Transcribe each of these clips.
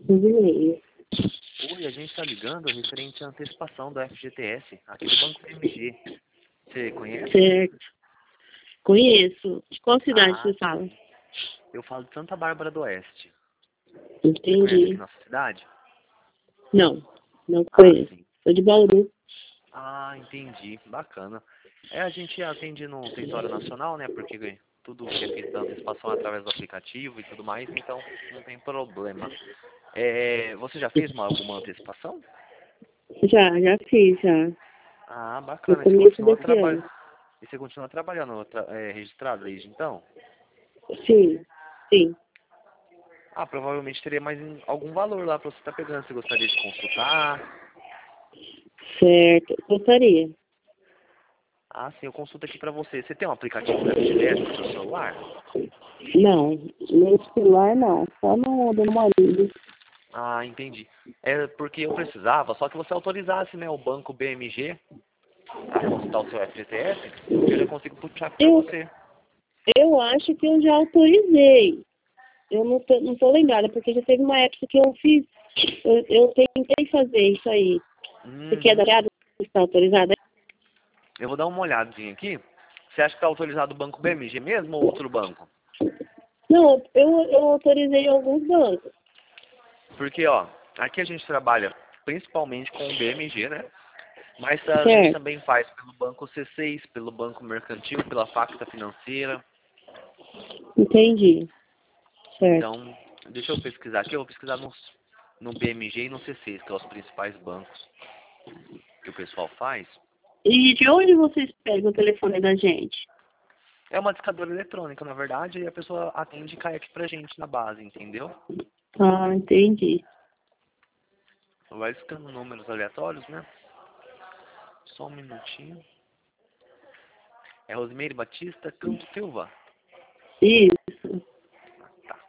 e-mails. Oi, a gente está ligando referente à antecipação do FGTS, aqui do Banco BMG. Você conhece? Certo. Conheço. De qual cidade Ah, você fala? eu falo de Santa Bárbara do Oeste. Você conhece aqui Entendi. nossa cidade? Não, não Ah, conheço. sim. Sou de Bauru. Ah, entendi. Bacana. A gente atende no território nacional, né? Porque tudo que é feito da antecipação é através do aplicativo e tudo mais, então não tem problema. Você já fez alguma antecipação? Já fiz, já. Ah, No bacana. começo desse ano. E você continua trabalhando registrado desde então? Sim, sim. Ah, provavelmente teria mais algum valor lá para você estar pegando. Você gostaria de consultar? Certo. Gostaria. Ah, sim, eu consulto aqui para você. Você tem um aplicativo do FGTS no seu celular? Não, no celular não. Só no meu marido. Ah, entendi. É porque eu precisava, só que você autorizasse, né, o banco BMG a consultar o seu FGTS, que eu já consigo puxar para Eu, você. eu acho que eu já autorizei. Eu não tô lembrada, porque já teve uma época que eu fiz. Eu tentei fazer isso aí. Você quer Uhum. dar está autorizada? Eu vou dar uma olhadinha aqui. Você acha que está autorizado o banco BMG mesmo ou outro banco? Não, eu autorizei alguns bancos. Porque, ó, aqui a gente trabalha principalmente com o BMG, né? Mas a gente Certo. também faz pelo banco C6, pelo banco mercantil, pela Facta Financeira. Entendi. Certo. Então, deixa eu pesquisar aqui. Eu vou pesquisar no BMG e no C6, que são os principais bancos que o pessoal faz. E de onde vocês pegam o telefone da gente? É uma discadora eletrônica, na verdade, e a pessoa atende e cai aqui pra gente na base, entendeu? Ah, entendi. Vai ficando números aleatórios, né? Só um minutinho. É Rosimeire Batista Campos Silva. Isso. Tá.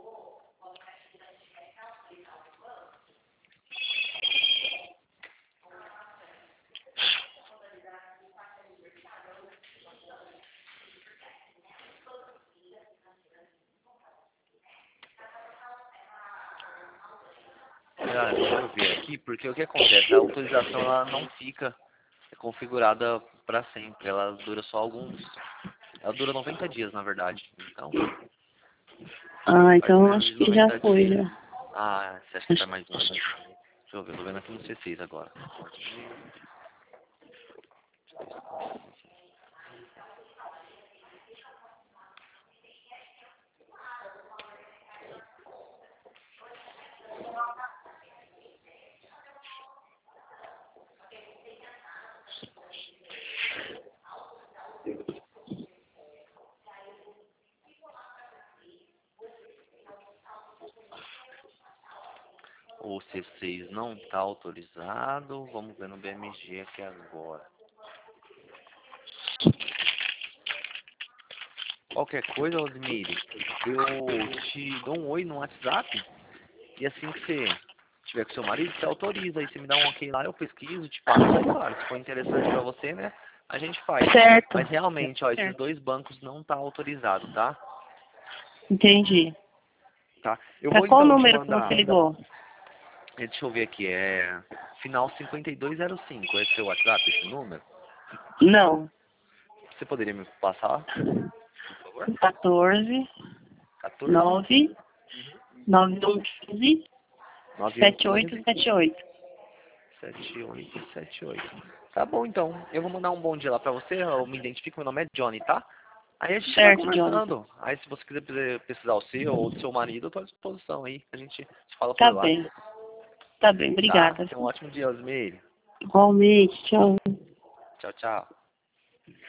Ah, deixa eu ver aqui, porque o que acontece? A autorização ela não fica configurada para sempre. Ela dura só alguns. Ela dura 90 dias, na verdade. Então, Ah, faz então menos acho de que já 90 foi, dias. já. Ah, você acha que tá mais longe? Deixa eu ver, tô vendo aqui no C6 agora. O C6 não está autorizado. Vamos ver no BMG aqui agora. Qualquer coisa, Osmire, eu te dou um oi no WhatsApp. E assim que você tiver com seu marido, você autoriza. Aí você me dá um ok lá, eu pesquiso, te passo. Aí, claro, se for interessante pra você, né, a gente faz. Certo. Mas realmente, ó, esses Certo. dois bancos não tá autorizado, tá? Entendi. Tá? Eu Pra vou qual então te número que mandar. você ligou? Deixa eu ver aqui, final 5205. É seu WhatsApp esse número? Não. Você poderia me passar, por favor? 14 14 9 9115 9115 7878. 7878. Tá bom, então. Eu vou mandar um bom dia lá pra você. Eu me identifico, meu nome é Johnny, tá? Aí a gente vai Certo, Johnny. conversando. Aí se você quiser precisar o seu ou do seu marido, eu tô à disposição aí. A gente se fala Tá por lá. bem. Tá bem, Tá? obrigada. Tenha um ótimo dia, Osmeire. Igualmente, tchau. Tchau, tchau.